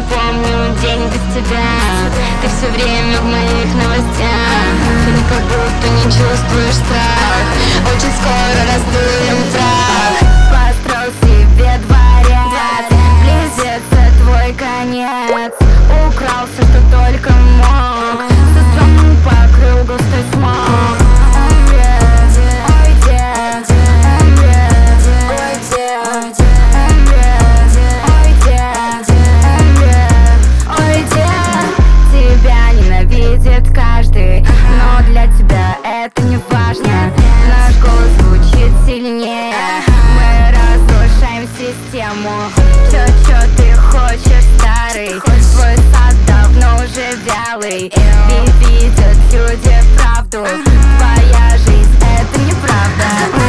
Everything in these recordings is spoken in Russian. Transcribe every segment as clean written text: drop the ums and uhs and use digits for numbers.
помню день без тебя. Ты все время в моих новостях. Ты как будто не чувствуешь страх. Очень скоро раздуем прах. Построил себе дворец, близится твой конец. Украл все, что только мог, всю страну покрыл густой смог. Тебя ненавидит каждый, но для тебя это не важно. Наш голос звучит сильнее, мы разрушаем систему. Чё ты хочешь, старый? Твой сад давно уже вялый. Видят люди правду, твоя жизнь это неправда.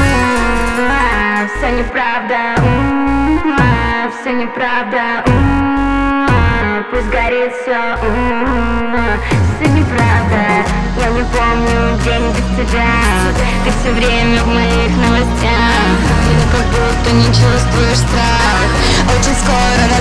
Все неправда, все неправда. Пусть горит все, все неправда. Я не помню день без тебя. Ты все время в моих новостях. Ты как будто не чувствуешь страх. Очень скоро